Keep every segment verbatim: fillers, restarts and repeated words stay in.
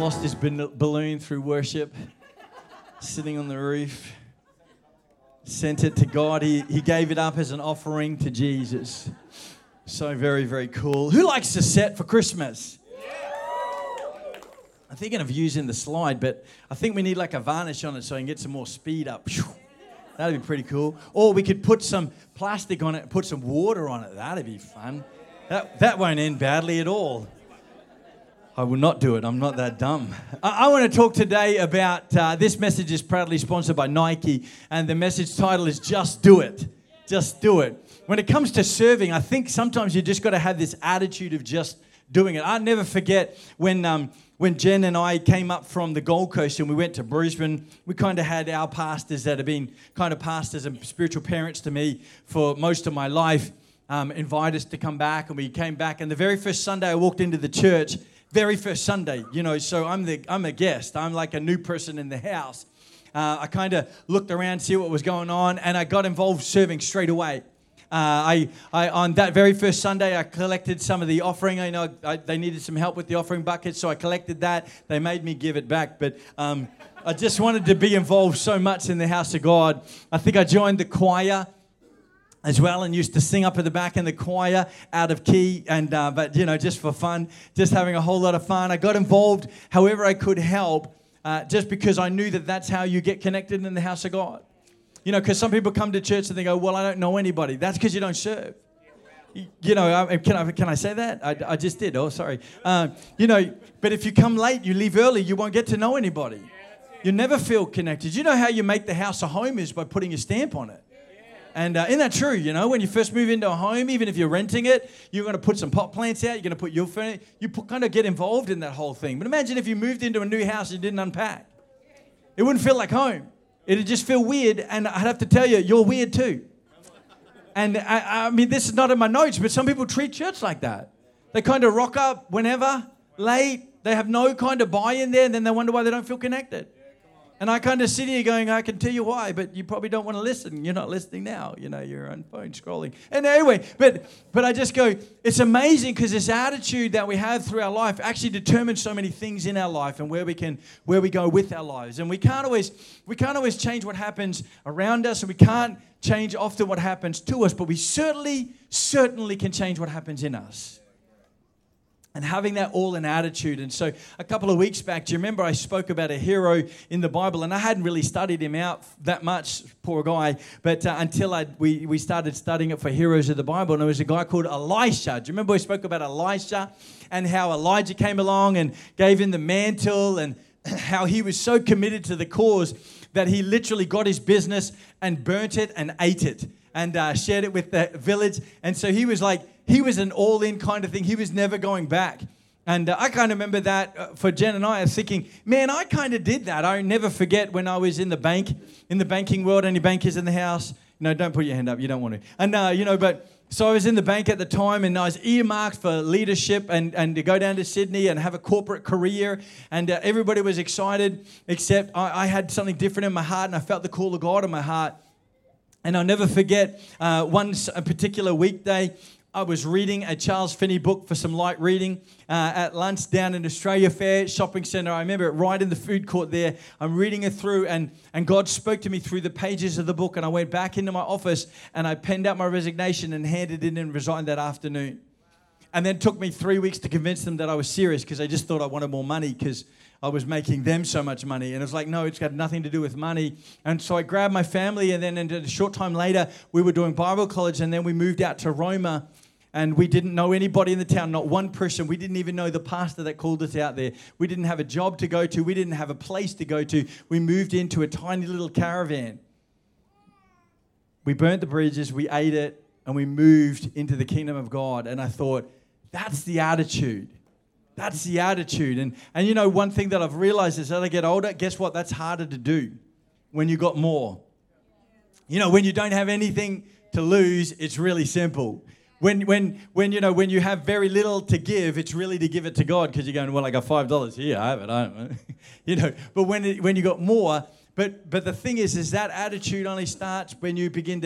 lost his balloon through worship, sitting on the roof. Sent it to God. He, he gave it up as an offering to Jesus. So very, very cool. Who likes to set for Christmas? I'm thinking of using the slide, but I think we need like a varnish on it so I can get some more speed up. That'd be pretty cool. Or we could put some plastic on it and put some water on it. That'd be fun. That, that won't end badly at all. I will not do it. I'm not that dumb. I, I want to talk today about, uh, this message is proudly sponsored by Nike, and the message title is Just Do It. Just do it. When it comes to serving, I think sometimes you just got to have this attitude of just doing it. I'll never forget when um, when Jen and I came up from the Gold Coast and we went to Brisbane. We kind of had our pastors that have been kind of pastors and spiritual parents to me for most of my life um, invite us to come back, and we came back. And the very first Sunday I walked into the church, very first Sunday, you know, so I'm the I'm a guest. I'm like a new person in the house. Uh, I kind of looked around, see what was going on, and I got involved serving straight away. Uh, I, I on that very first Sunday, I collected some of the offering. I know I, they needed some help with the offering bucket, so I collected that. They made me give it back, but um, I just wanted to be involved so much in the house of God. I think I joined the choir as well, and used to sing up at the back in the choir out of key, and uh, but you know, just for fun, just having a whole lot of fun. I got involved however I could help, uh, just because I knew that that's how you get connected in the house of God. You know, because some people come to church and they go, "Well, I don't know anybody." That's because you don't serve. You know, can I can I say that? I, I just did. Oh, sorry. Uh, you know, but if you come late, you leave early, you won't get to know anybody. You never feel connected. You know how you make the house a home is by putting a stamp on it. And uh, isn't that true? You know, when you first move into a home, even if you're renting it, you're going to put some pot plants out. You're going to put your furniture. You put, kind of get involved in that whole thing. But imagine if you moved into a new house and didn't unpack. It wouldn't feel like home. It'd just feel weird. And I'd have to tell you, you're weird too. And I, I mean, this is not in my notes, but some people treat church like that. They kind of rock up whenever, late. They have no kind of buy-in there, and then they wonder why they don't feel connected. And I kind of sit here going, I can tell you why, but you probably don't want to listen. You're not listening now. You know, you're on phone scrolling. And anyway, but but I just go, it's amazing because this attitude that we have through our life actually determines so many things in our life and where we can where we go with our lives. And we can't always we can't always change what happens around us, and we can't change often what happens to us, but we certainly, certainly can change what happens in us. And having that all in attitude. And so a couple of weeks back, do you remember I spoke about a hero in the Bible? And I hadn't really studied him out that much, poor guy, but uh, until I we, we started studying it for heroes of the Bible. And there was a guy called Elisha. Do you remember we spoke about Elisha and how Elijah came along and gave him the mantle, and how he was so committed to the cause that he literally got his business and burnt it and ate it and uh, shared it with the village. And so he was like, he was an all-in kind of thing. He was never going back. And uh, I kind of remember that uh, for Jen and I. I was thinking, man, I kind of did that. I never forget when I was in the bank, in the banking world. Any bankers in the house? No, don't put your hand up. You don't want to. And, uh, you know, but so I was in the bank at the time, and I was earmarked for leadership and, and to go down to Sydney and have a corporate career. And uh, everybody was excited, except I, I had something different in my heart, and I felt the call of God in my heart. And I'll never forget uh, one a particular weekday, I was reading a Charles Finney book for some light reading uh, at lunch down in Australia Fair Shopping Centre. I remember it right in the food court there. I'm reading it through, and, and God spoke to me through the pages of the book, and I went back into my office and I penned out my resignation and handed it in and resigned that afternoon. And then it took me three weeks to convince them that I was serious, because I just thought I wanted more money because I was making them so much money. And it was like, no, it's got nothing to do with money. And so I grabbed my family, and then a short time later, we were doing Bible college, and then we moved out to Roma. And we didn't know anybody in the town, not one person. We didn't even know the pastor that called us out there. We didn't have a job to go to. We didn't have a place to go to. We moved into a tiny little caravan. We burnt the bridges, we ate it, and we moved into the kingdom of God. And I thought, that's the attitude. That's the attitude. And, and you know, one thing that I've realized is as I get older, guess what? That's harder to do when you got more. You know, when you don't have anything to lose, it's really simple. When, when, when you know, when you have very little to give, it's really to give it to God, because you're going, well, I got five dollars here, I have it, I don't know. You know, but when it, when you got more, but but the thing is, is that attitude only starts when you begin to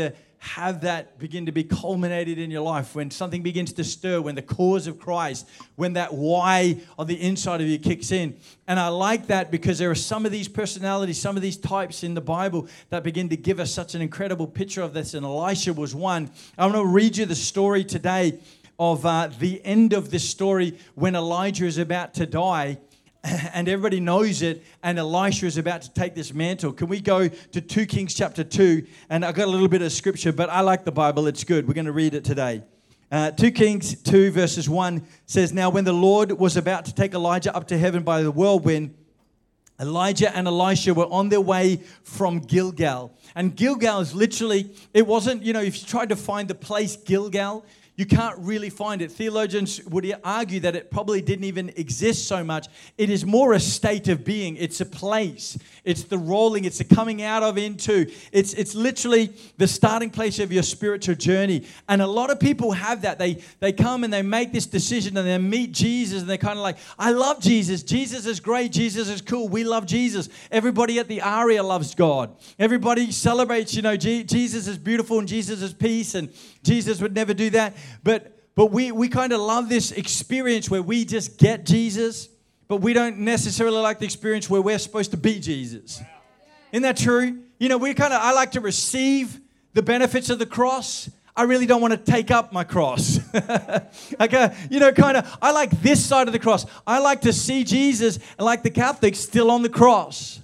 have that begin to be culminated in your life, when something begins to stir, when the cause of Christ, when that why on the inside of you kicks in. And I like that because there are some of these personalities, some of these types in the Bible that begin to give us such an incredible picture of this. And Elisha was one. I'm going to read you the story today of uh, the end of this story when Elijah is about to die. And everybody knows it, and Elisha is about to take this mantle. Can we go to Second Kings chapter two? And I've got a little bit of scripture, but I like the Bible. It's good. We're going to read it today. Uh, Second Kings two verses one says, "Now when the Lord was about to take Elijah up to heaven by the whirlwind, Elijah and Elisha were on their way from Gilgal." And Gilgal is literally, it wasn't, you know, if you tried to find the place Gilgal, you can't really find it. Theologians would argue that it probably didn't even exist so much. It is more a state of being. It's a place. It's the rolling. It's the coming out of into. It's it's literally the starting place of your spiritual journey. And a lot of people have that. They they come and they make this decision and they meet Jesus and they're kind of like, I love Jesus. Jesus is great. Jesus is cool. We love Jesus. Everybody at the Aria loves God. Everybody celebrates, you know, G- Jesus is beautiful and Jesus is peace and Jesus would never do that. But but we, we kind of love this experience where we just get Jesus, but we don't necessarily like the experience where we're supposed to be Jesus. Isn't that true? You know, we kind of, I like to receive the benefits of the cross. I really don't want to take up my cross. Okay, you know, kind of, I like this side of the cross. I like to see Jesus, and like the Catholics, still on the cross.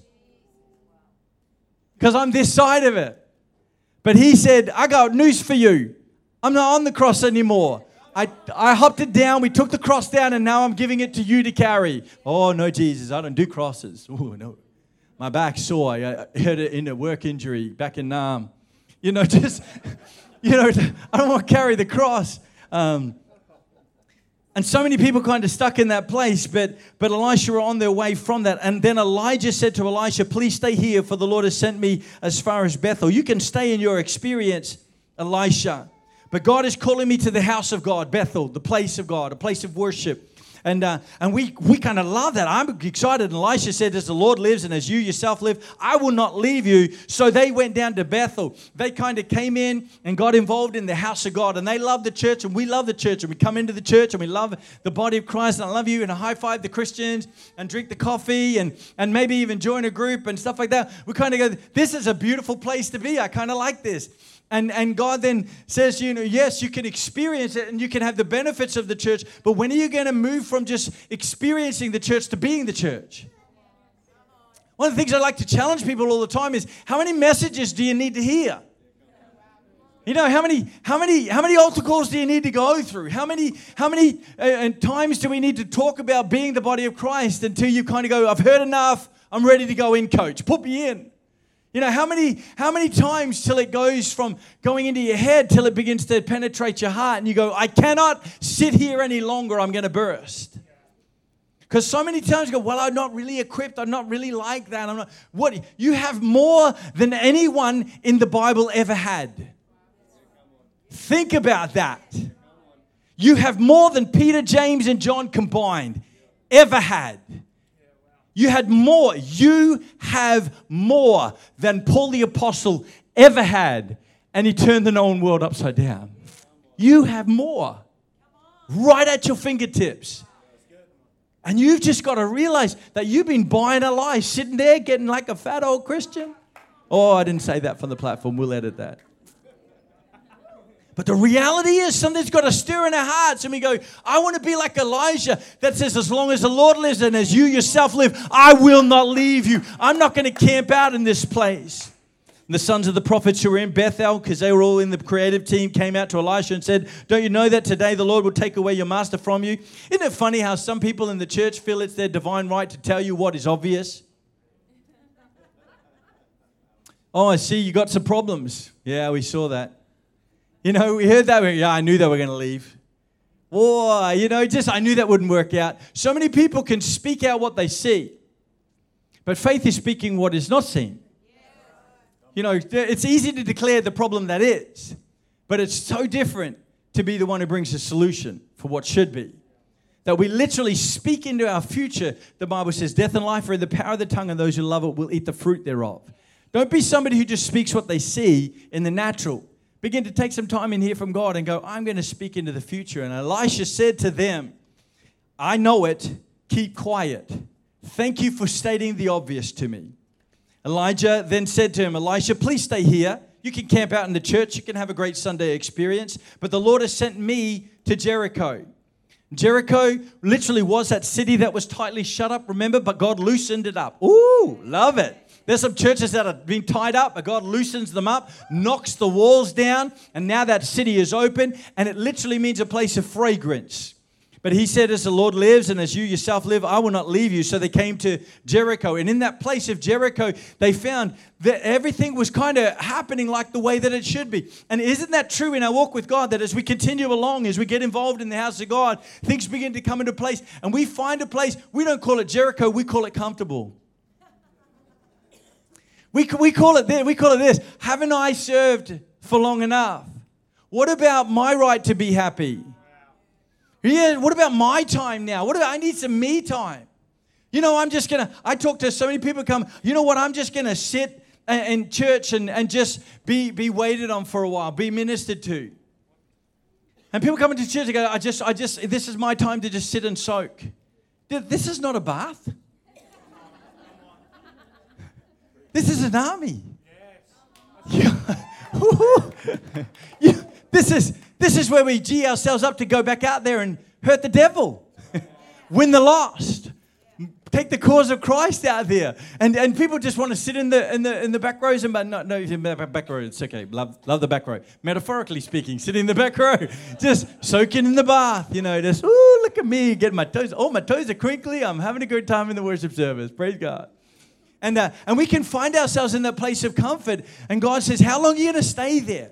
Because I'm this side of it. But he said, I got news for you. I'm not on the cross anymore. I, I hopped it down. We took the cross down, and now I'm giving it to you to carry. Oh, no, Jesus, I don't do crosses. Oh, no. My back's sore. I had it in a work injury back in Nam. You know, just, you know, I don't want to carry the cross. Um, and so many people kind of stuck in that place, but, but Elisha were on their way from that. And then Elijah said to Elisha, please stay here, for the Lord has sent me as far as Bethel. You can stay in your experience, Elisha. But God is calling me to the house of God, Bethel, the place of God, a place of worship. And uh, and we, we kind of love that. I'm excited. And Elisha said, as the Lord lives and as you yourself live, I will not leave you. So they went down to Bethel. They kind of came in and got involved in the house of God. And they love the church, and we love the church. And we come into the church and we love the body of Christ. And I love you. And I high-five the Christians and drink the coffee and, and maybe even join a group and stuff like that. We kind of go, this is a beautiful place to be. I kind of like this. And and God then says, you know, yes, you can experience it and you can have the benefits of the church, but when are you going to move from just experiencing the church to being the church? One of the things I like to challenge people all the time is, how many messages do you need to hear? You know, how many how many how many altar calls do you need to go through? How many how many uh, and times do we need to talk about being the body of Christ until you kind of go, I've heard enough, I'm ready to go in, coach. Put me in. You know, how many how many times till it goes from going into your head till it begins to penetrate your heart and you go, I cannot sit here any longer, I'm going to burst. Because so many times you go, well, I'm not really equipped, I'm not really like that. I'm not. What? You have more than anyone in the Bible ever had. Think about that. You have more than Peter, James, and John combined ever had. You had more. You have more than Paul the Apostle ever had. And he turned the known world upside down. You have more. Right at your fingertips. And you've just got to realize that you've been buying a lie, sitting there getting like a fat old Christian. Oh, I didn't say that from the platform. We'll edit that. But the reality is something's got to stir in our hearts. And we go, I want to be like Elijah that says, as long as the Lord lives and as you yourself live, I will not leave you. I'm not going to camp out in this place. And the sons of the prophets who were in Bethel, because they were all in the creative team, came out to Elisha and said, don't you know that today the Lord will take away your master from you? Isn't it funny how some people in the church feel it's their divine right to tell you what is obvious? Oh, I see you got some problems. Yeah, we saw that. You know, we heard that. Yeah, I knew they were going to leave. Whoa, you know, just I knew that wouldn't work out. So many people can speak out what they see. But faith is speaking what is not seen. You know, it's easy to declare the problem that is. But it's so different to be the one who brings a solution for what should be. That we literally speak into our future. The Bible says, death and life are in the power of the tongue, and those who love it will eat the fruit thereof. Don't be somebody who just speaks what they see in the natural. Begin to take some time and hear from God and go, I'm going to speak into the future. And Elisha said to them, I know it. Keep quiet. Thank you for stating the obvious to me. Elijah then said to him, Elisha, please stay here. You can camp out in the church. You can have a great Sunday experience. But the Lord has sent me to Jericho. Jericho literally was that city that was tightly shut up, remember? But God loosened it up. Ooh, love it. There's some churches that have been tied up, but God loosens them up, knocks the walls down, and now that city is open, and it literally means a place of fragrance. But he said, as the Lord lives and as you yourself live, I will not leave you. So they came to Jericho. And in that place of Jericho, they found that everything was kind of happening like the way that it should be. And isn't that true in our walk with God, that as we continue along, as we get involved in the house of God, things begin to come into place. And we find a place, we don't call it Jericho, we call it comfortable. We, we, call it this, we call it this, haven't I served for long enough? What about my right to be happy? Yeah, what about my time now? What about, I need some me time. You know, I'm just going to, I talk to so many people come, you know what, I'm just going to sit in church and, and just be, be waited on for a while, be ministered to. And people come into church and go, I just, I just, this is my time to just sit and soak. This is not a bath. This is an army. Yes. Yeah. This is this is where we gee ourselves up to go back out there and hurt the devil, win the lost, take the cause of Christ out there, and and people just want to sit in the in the in the back rows and but no no in the back row. It's okay. Love love the back row. Metaphorically speaking, sit in the back row, just soaking in the bath. You know, just ooh, look at me, getting my toes. Oh, my toes are crinkly. I'm having a good time in the worship service. Praise God. And uh, and we can find ourselves in that place of comfort. And God says, how long are you going to stay there?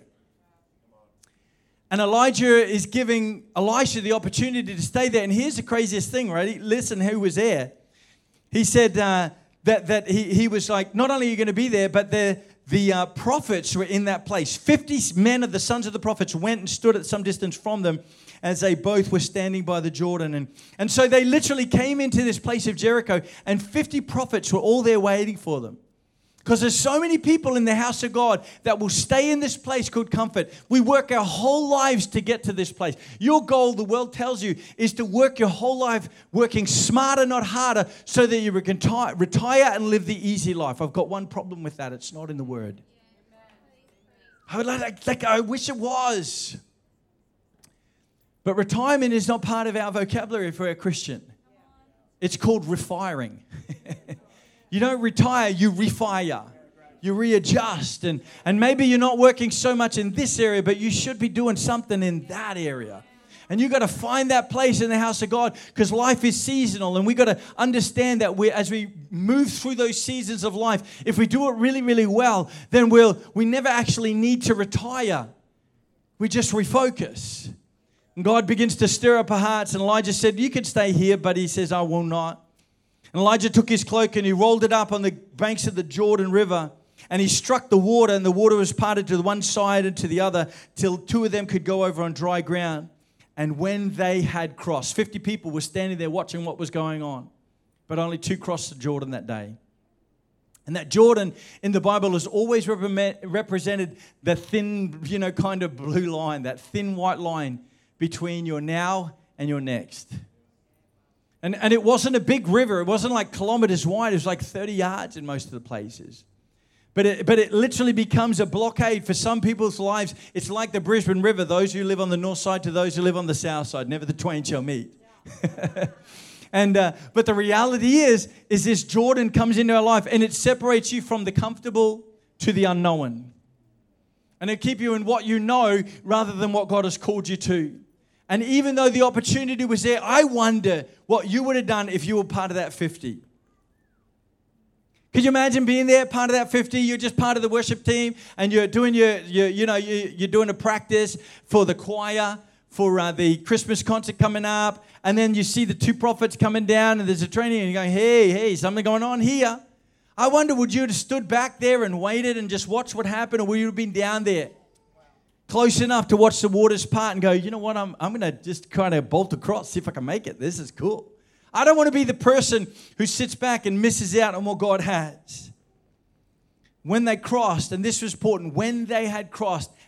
And Elijah is giving Elisha the opportunity to stay there. And here's the craziest thing, right? Listen who was there. He said uh, that, that he, he was like, not only are you going to be there, but the, the uh, prophets were in that place. fifty men of the sons of the prophets went and stood at some distance from them as they both were standing by the Jordan. And, and so they literally came into this place of Jericho, and fifty prophets were all there waiting for them. Because there's so many people in the house of God that will stay in this place called comfort. We work our whole lives to get to this place. Your goal, the world tells you, is to work your whole life working smarter, not harder, so that you can retire and live the easy life. I've got one problem with that. It's not in the Word. I would like, like I wish it was. But retirement is not part of our vocabulary for a Christian. It's called refiring. You don't retire, you refire. You readjust. And, and maybe you're not working so much in this area, but you should be doing something in that area. And you've got to find that place in the house of God, because life is seasonal. And we've got to understand that we, as we move through those seasons of life, if we do it really, really well, then we'll, we never actually need to retire. We just refocus. And God begins to stir up our hearts. And Elijah said, you can stay here, but he says, I will not. And Elijah took his cloak and he rolled it up on the banks of the Jordan River. And he struck the water, and the water was parted to the one side and to the other, till two of them could go over on dry ground. And when they had crossed, fifty people were standing there watching what was going on. But only two crossed the Jordan that day. And that Jordan in the Bible has always represented the thin, you know, kind of blue line, that thin white line between your now and your next. And, and it wasn't a big river. It wasn't like kilometers wide. It was like thirty yards in most of the places. But it, but it literally becomes a blockade for some people's lives. It's like the Brisbane River, those who live on the north side to those who live on the south side. Never the twain shall meet. Yeah. and uh, But the reality is, is this Jordan comes into our life, and it separates you from the comfortable to the unknown. And it keeps you in what you know rather than what God has called you to. And even though the opportunity was there, I wonder what you would have done if you were part of that fifty. Could you imagine being there, part of that fifty? You're just part of the worship team, and you're doing your, your you know, you, you're doing a practice for the choir, for uh, the Christmas concert coming up, and then you see the two prophets coming down, and there's a training, and you're going, hey, hey, something going on here. I wonder, would you have stood back there and waited and just watched what happened, or would you have been down there close enough to watch the waters part and go, you know what, I'm I'm going to just kind of bolt across, see if I can make it. This is cool. I don't want to be the person who sits back and misses out on what God has. When they crossed, and this was important, when they had crossed,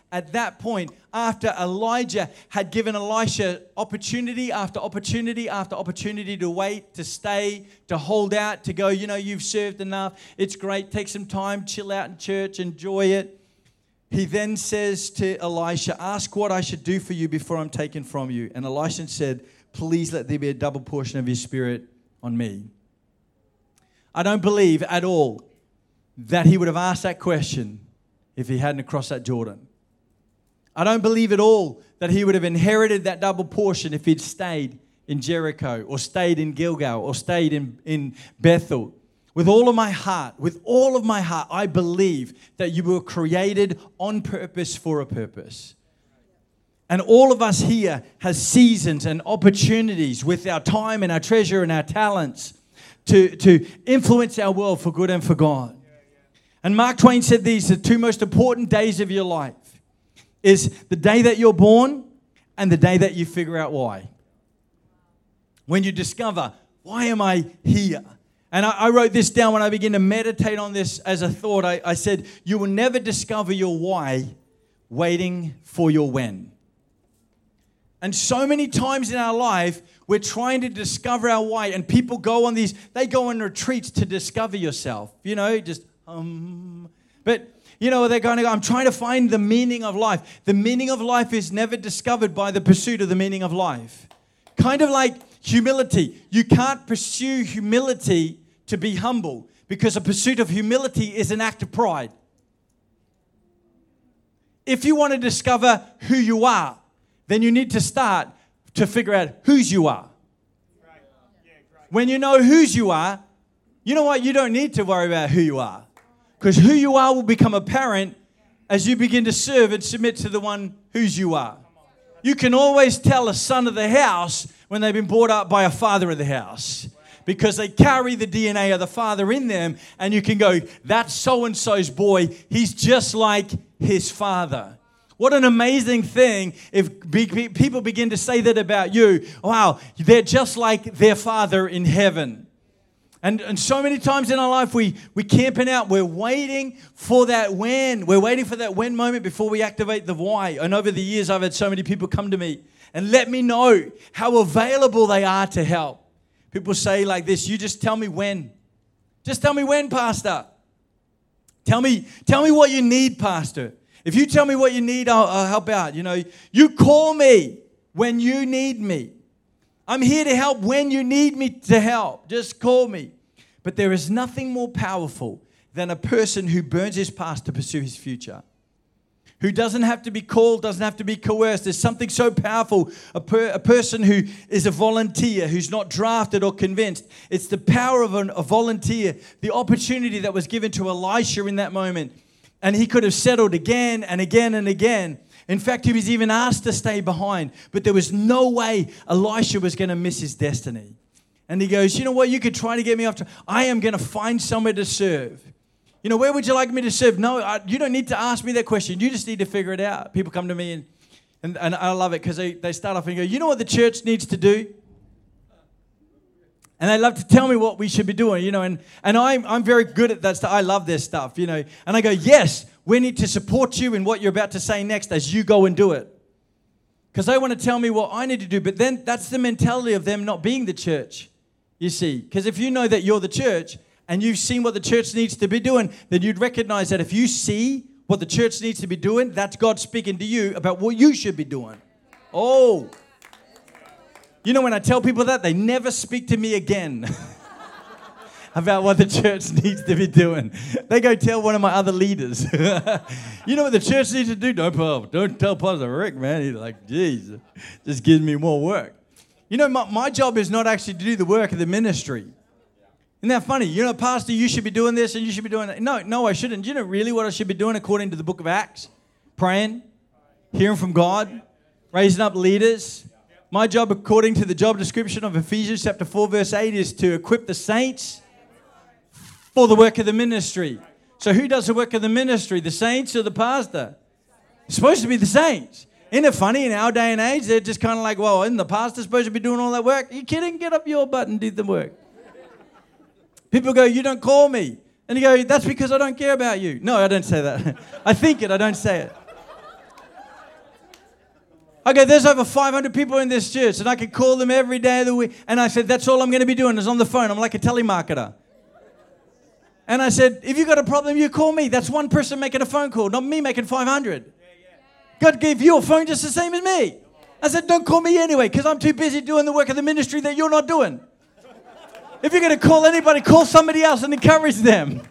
at that point, after Elijah had given Elisha opportunity after opportunity after opportunity to wait, to stay, to hold out, to go, you know, you've served enough. It's great. Take some time, chill out in church, enjoy it. He then says to Elisha, ask what I should do for you before I'm taken from you. And Elisha said, please let there be a double portion of your spirit on me. I don't believe at all that he would have asked that question if he hadn't crossed that Jordan. I don't believe at all that he would have inherited that double portion if he'd stayed in Jericho or stayed in Gilgal or stayed in, in Bethel. With all of my heart, with all of my heart, I believe that you were created on purpose for a purpose. And all of us here has seasons and opportunities with our time and our treasure and our talents to, to influence our world for good and for God. And Mark Twain said these, the two most important days of your life is the day that you're born and the day that you figure out why. When you discover, why am I here? And I, I wrote this down when I began to meditate on this as a thought. I, I said, you will never discover your why waiting for your when. And so many times in our life, we're trying to discover our why. And people go on these, they go on retreats to discover yourself. You know, just, um. But, you know, they're going to go, I'm trying to find the meaning of life. The meaning of life is never discovered by the pursuit of the meaning of life. Kind of like humility. You can't pursue humility to be humble because a pursuit of humility is an act of pride. If you want to discover who you are, then you need to start to figure out whose you are. When you know whose you are, you know what? You don't need to worry about who you are. Because who you are will become apparent as you begin to serve and submit to the one whose you are. You can always tell a son of the house when they've been brought up by a father of the house. Because they carry the D N A of the father in them. And you can go, that's so-and-so's boy. He's just like his father. What an amazing thing if people begin to say that about you. Wow, they're just like their Father in heaven. And, and so many times in our life, we, we're camping out. We're waiting for that when. We're waiting for that when moment before we activate the why. And over the years, I've had so many people come to me and let me know how available they are to help. People say like this, you just tell me when. Just tell me when, Pastor. Tell me, tell me what you need, Pastor. If you tell me what you need, I'll, I'll help out. You know, you call me when you need me. I'm here to help when you need me to help. Just call me. But there is nothing more powerful than a person who burns his past to pursue his future. Who doesn't have to be called, doesn't have to be coerced. There's something so powerful. A, per, a person who is a volunteer, who's not drafted or convinced. It's the power of an, a volunteer. The opportunity that was given to Elisha in that moment. And he could have settled again and again and again. In fact, he was even asked to stay behind. But there was no way Elisha was going to miss his destiny. And he goes, you know what? You could try to get me off to... I am going to find somewhere to serve. You know, where would you like me to serve? No, I, you don't need to ask me that question. You just need to figure it out. People come to me and, and, and I love it because they, they start off and go, you know what the church needs to do? And they love to tell me what we should be doing, you know, and, and I'm, I'm very good at that stuff. I love this stuff, you know. And I go, yes, we need to support you in what you're about to say next as you go and do it. Because they want to tell me what I need to do. But then that's the mentality of them not being the church, you see. Because if you know that you're the church and you've seen what the church needs to be doing, then you'd recognize that if you see what the church needs to be doing, that's God speaking to you about what you should be doing. Oh, you know, when I tell people that, they never speak to me again about what the church needs to be doing. They go tell one of my other leaders. You know what the church needs to do? Don't, don't tell Pastor Rick, man. He's like, geez, just gives me more work. You know, my, my job is not actually to do the work of the ministry. Isn't that funny? You know, Pastor, you should be doing this and you should be doing that. No, no, I shouldn't. You know really what I should be doing according to the book of Acts? Praying, hearing from God, raising up leaders. My job, according to the job description of Ephesians chapter four, verse eight, is to equip the saints for the work of the ministry. So who does the work of the ministry? The saints or the pastor? It's supposed to be the saints. Isn't it funny in our day and age? They're just kind of like, well, isn't the pastor supposed to be doing all that work? Are you kidding? Get up your butt and do the work. People go, you don't call me. And you go, that's because I don't care about you. No, I don't say that. I think it, I don't say it. I go, there's over five hundred people in this church, and I could call them every day of the week. And I said, that's all I'm going to be doing is on the phone. I'm like a telemarketer. And I said, if you've got a problem, you call me. That's one person making a phone call, not me making five hundred. God gave you a phone just the same as me. I said, don't call me anyway, because I'm too busy doing the work of the ministry that you're not doing. If you're going to call anybody, call somebody else and encourage them.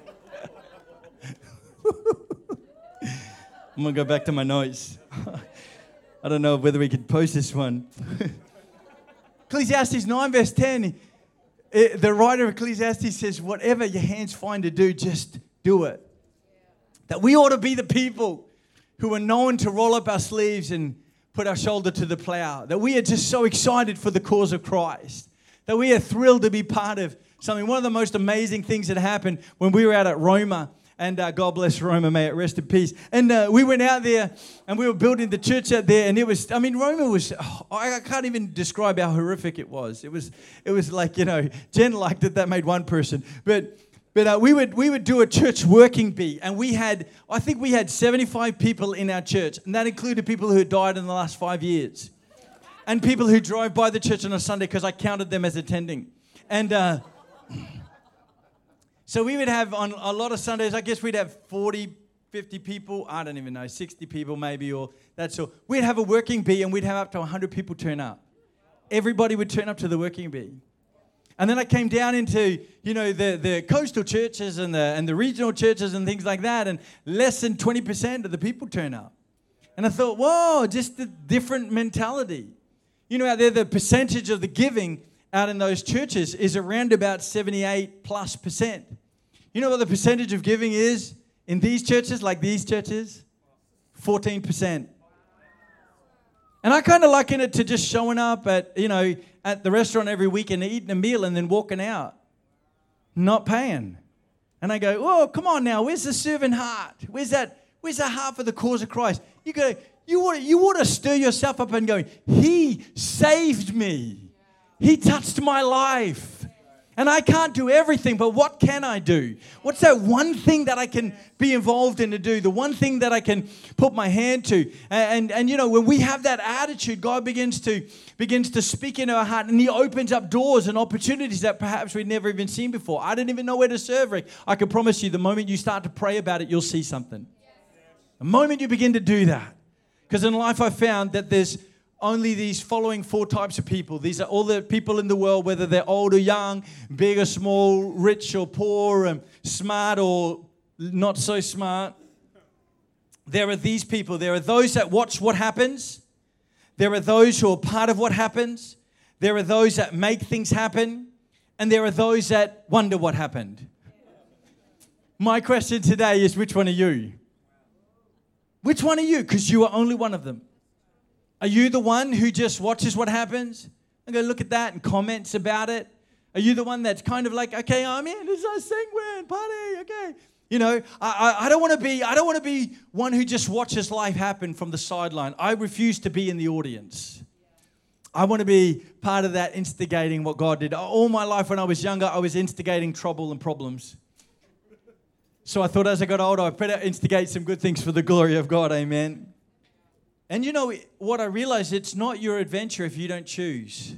I'm going to go back to my notes. I don't know whether we could post this one. Ecclesiastes nine verse ten, it, the writer of Ecclesiastes says, whatever your hands find to do, just do it. That we ought to be the people who are known to roll up our sleeves and put our shoulder to the plow. That we are just so excited for the cause of Christ. That we are thrilled to be part of something. One of the most amazing things that happened when we were out at Roma, and uh, God bless Roma, may it rest in peace. And uh, we went out there and we were building the church out there, and it was, I mean, Roma was, oh, I can't even describe how horrific it was. It was, it was like, you know, Jen liked it, that made one person. But But uh, we would we would do a church working bee, and we had, I think we had seventy-five people in our church, and that included people who had died in the last five years, and people who drove by the church on a Sunday because I counted them as attending. And uh, so we would have on a lot of Sundays, I guess we'd have forty, fifty people, I don't even know, sixty people maybe, or that's all. We'd have a working bee, and we'd have up to one hundred people turn up. Everybody would turn up to the working bee. And then I came down into, you know, the, the coastal churches and the and the regional churches and things like that, and less than twenty percent of the people turn up. And I thought, whoa, just a different mentality. You know, out there, the percentage of the giving out in those churches is around about seventy-eight plus percent. You know what the percentage of giving is in these churches, like these churches? fourteen percent. And I kind of liken it to just showing up at, you know, at the restaurant every week and eating a meal and then walking out, not paying. And I go, oh, come on now, where's the servant heart? Where's that, where's that heart for the cause of Christ? You go, you want, you want to stir yourself up and go, he saved me. He touched my life. And I can't do everything, but what can I do? What's that one thing that I can be involved in to do? The one thing that I can put my hand to? And, and, and you know, when we have that attitude, God begins to begins to speak into our heart, and he opens up doors and opportunities that perhaps we'd never even seen before. I didn't even know where to serve, Rick. I can promise you, the moment you start to pray about it, you'll see something. The moment you begin to do that. Because in life I found that there's only these following four types of people. These are all the people in the world, whether they're old or young, big or small, rich or poor, and smart or not so smart. There are these people. There are those that watch what happens. There are those who are part of what happens. There are those that make things happen. And there are those that wonder what happened. My question today is, which one are you? Which one are you? Because you are only one of them. Are you the one who just watches what happens and go, look at that, and comments about it? Are you the one that's kind of like, okay, I'm in, it's a sing, party, okay. You know, I, I, I don't want to be, I don't want to be one who just watches life happen from the sideline. I refuse to be in the audience. I want to be part of that, instigating what God did. All my life when I was younger, I was instigating trouble and problems. So I thought as I got older, I better instigate some good things for the glory of God, amen. And you know what I realized? It's not your adventure if you don't choose.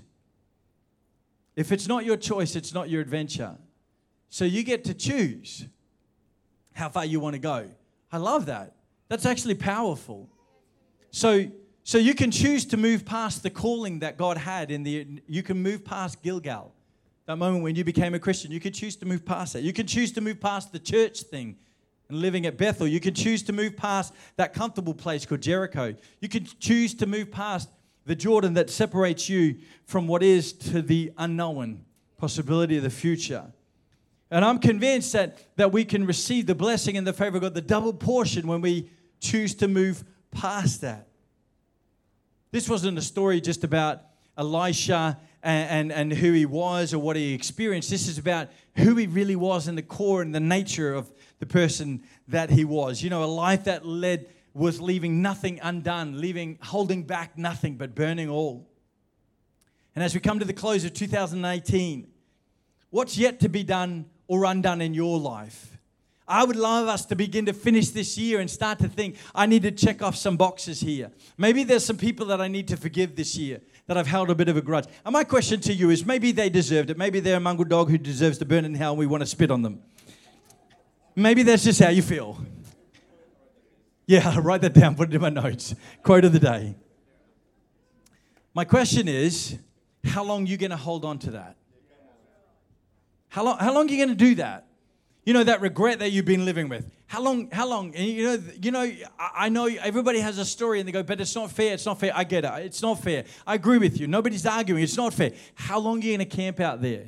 If it's not your choice, it's not your adventure. So you get to choose how far you want to go. I love that. That's actually powerful. So, so you can choose to move past the calling that God had in the. You can move past Gilgal, that moment when you became a Christian. You can choose to move past that. You can choose to move past the church thing and living at Bethel. You can choose to move past that comfortable place called Jericho. You can choose to move past the Jordan that separates you from what is to the unknown possibility of the future. And I'm convinced that, that we can receive the blessing and the favor of God, the double portion, when we choose to move past that. This wasn't a story just about Elisha and, and, and who he was or what he experienced. This is about who he really was in the core and the nature of the person that he was. You know, a life that led was leaving nothing undone, leaving, holding back nothing but burning all. And as we come to the close of two thousand eighteen, what's yet to be done or undone in your life? I would love us to begin to finish this year and start to think, I need to check off some boxes here. Maybe there's some people that I need to forgive this year, that I've held a bit of a grudge. And my question to you is, maybe they deserved it. Maybe they're a mongrel dog who deserves to burn in hell and we want to spit on them. Maybe that's just how you feel. Yeah, write that down, put it in my notes. Quote of the day. My question is, how long are you going to hold on to that? How long, how long are you going to do that? You know, that regret that you've been living with. How long, how long? And you know, you know, I, I know everybody has a story and they go, but it's not fair, it's not fair. I get it, it's not fair. I agree with you. Nobody's arguing, it's not fair. How long are you going to camp out there?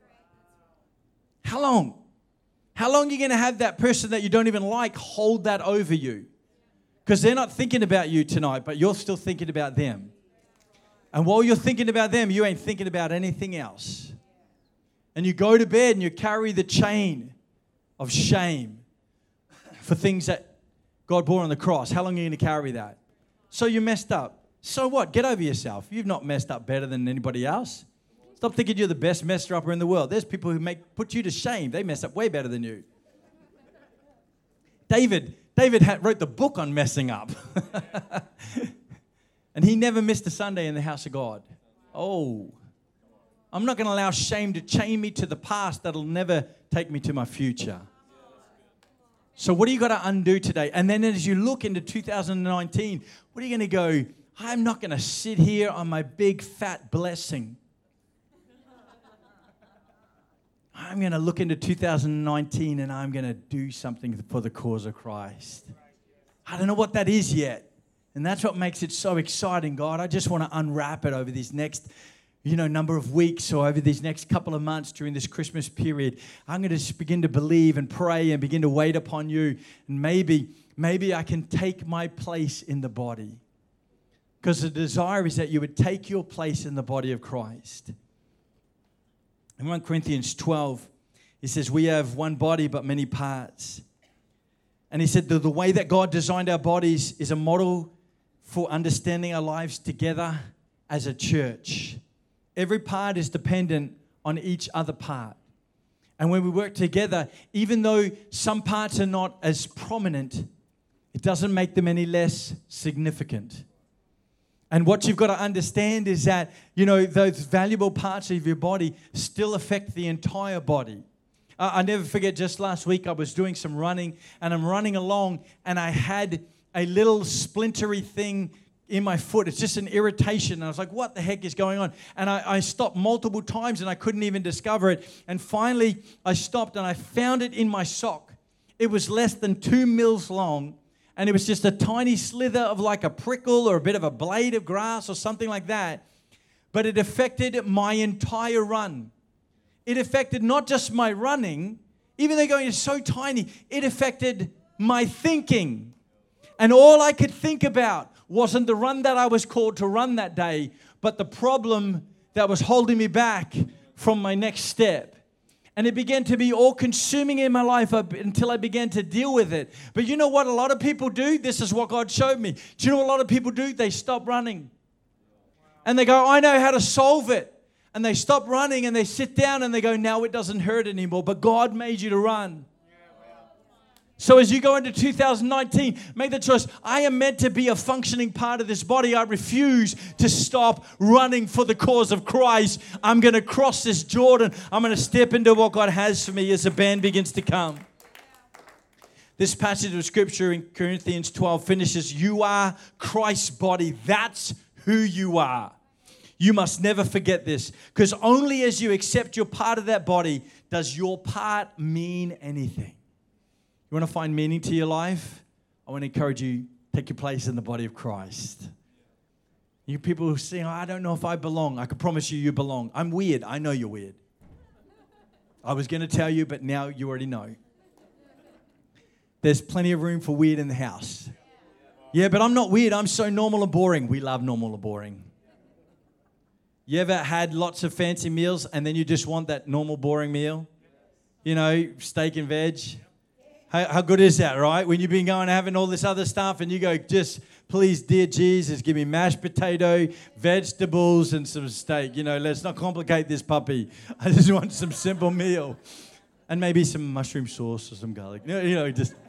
How long? How long are you going to have that person that you don't even like hold that over you? Because they're not thinking about you tonight, but you're still thinking about them. And while you're thinking about them, you ain't thinking about anything else. And you go to bed and you carry the chain of shame for things that God bore on the cross. How long are you going to carry that? So you messed up. So what? Get over yourself. You've not messed up better than anybody else. Stop thinking you're the best messer upper in the world. There's people who make put you to shame. They mess up way better than you. David, David had, wrote the book on messing up. And he never missed a Sunday in the house of God. Oh, I'm not going to allow shame to chain me to the past that'll never take me to my future. So what do you got to undo today? And then as you look into two thousand nineteen, what are you going to go, I'm not going to sit here on my big fat blessing. I'm going to look into two thousand nineteen and I'm going to do something for the cause of Christ. I don't know what that is yet. And that's what makes it so exciting, God. I just want to unwrap it over these next, you know, number of weeks or over these next couple of months during this Christmas period. I'm going to just begin to believe and pray and begin to wait upon you. And maybe, maybe I can take my place in the body. Because the desire is that you would take your place in the body of Christ. In First Corinthians twelve, he says, we have one body but many parts. And he said, the, the way that God designed our bodies is a model for understanding our lives together as a church. Every part is dependent on each other part. And when we work together, even though some parts are not as prominent, it doesn't make them any less significant. And what you've got to understand is that, you know, those valuable parts of your body still affect the entire body. Uh, I never forget, just last week I was doing some running, and I'm running along, and I had a little splintery thing in my foot. It's just an irritation. And I was like, what the heck is going on? And I, I stopped multiple times, and I couldn't even discover it. And finally, I stopped, and I found it in my sock. It was less than two mils long. And it was just a tiny slither of like a prickle or a bit of a blade of grass or something like that. But it affected my entire run. It affected not just my running, even though going is so tiny, it affected my thinking. And all I could think about wasn't the run that I was called to run that day, but the problem that was holding me back from my next step. And it began to be all-consuming in my life until I began to deal with it. But you know what a lot of people do? This is what God showed me. Do you know what a lot of people do? They stop running. And they go, I know how to solve it. And they stop running and they sit down and they go, now it doesn't hurt anymore. But God made you to run. So as you go into two thousand nineteen, make the choice. I am meant to be a functioning part of this body. I refuse to stop running for the cause of Christ. I'm going to cross this Jordan. I'm going to step into what God has for me as the band begins to come. This passage of Scripture in Corinthians twelve finishes, you are Christ's body. That's who you are. You must never forget this, because only as you accept your part of that body does your part mean anything. You want to find meaning to your life? I want to encourage you, take your place in the body of Christ. You people who say, oh, I don't know if I belong. I can promise you, you belong. I'm weird. I know you're weird. I was going to tell you, but now you already know. There's plenty of room for weird in the house. Yeah, but I'm not weird. I'm so normal and boring. We love normal and boring. You ever had lots of fancy meals and then you just want that normal, boring meal? You know, steak and veg. How, how good is that, right? When you've been going and having all this other stuff and you go, just please, dear Jesus, give me mashed potato, vegetables, and some steak. You know, let's not complicate this puppy. I just want some simple meal. And maybe some mushroom sauce or some garlic. You know, you know just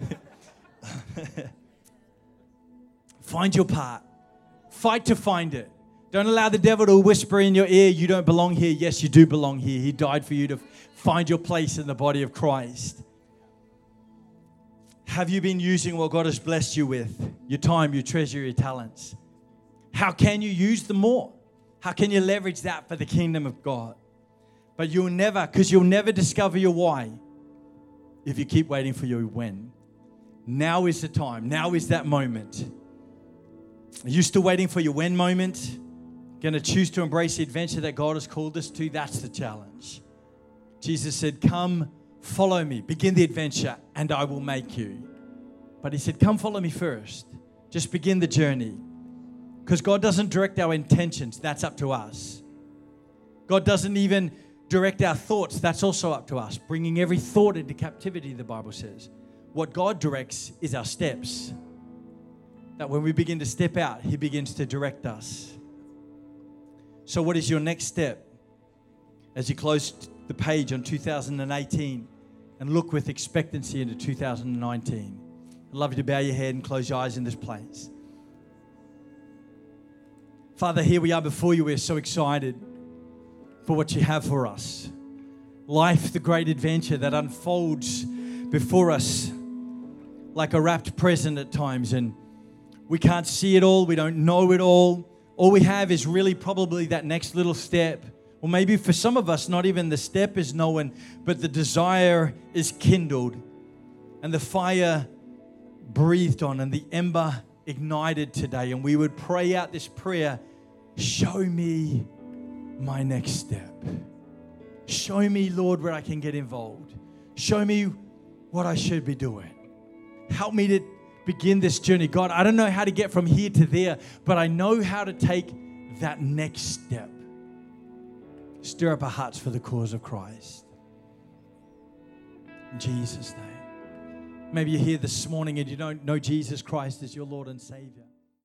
find your part. Fight to find it. Don't allow the devil to whisper in your ear, you don't belong here. Yes, you do belong here. He died for you to find your place in the body of Christ. Have you been using what God has blessed you with? Your time, your treasure, your talents. How can you use them more? How can you leverage that for the kingdom of God? But you'll never, because you'll never discover your why if you keep waiting for your when. Now is the time. Now is that moment. Are you still waiting for your when moment? Going to choose to embrace the adventure that God has called us to? That's the challenge. Jesus said, come, follow me. Begin the adventure and I will make you. But he said, come follow me first. Just begin the journey. Because God doesn't direct our intentions. That's up to us. God doesn't even direct our thoughts. That's also up to us. Bringing every thought into captivity, the Bible says. What God directs is our steps. That when we begin to step out, he begins to direct us. So what is your next step? As you close the page on two thousand eighteen and look with expectancy into two thousand nineteen. I'd love you to bow your head and close your eyes in this place. Father, here we are before you. We're so excited for what you have for us. Life, the great adventure that unfolds before us like a wrapped present at times. And we can't see it all. We don't know it all. All we have is really probably that next little step. Or maybe for some of us, not even the step is known, but the desire is kindled and the fire breathed on and the ember ignited today. And we would pray out this prayer, show me my next step. Show me, Lord, where I can get involved. Show me what I should be doing. Help me to begin this journey. God, I don't know how to get from here to there, but I know how to take that next step. Stir up our hearts for the cause of Christ. In Jesus' name. Maybe you're here this morning and you don't know Jesus Christ as your Lord and Savior.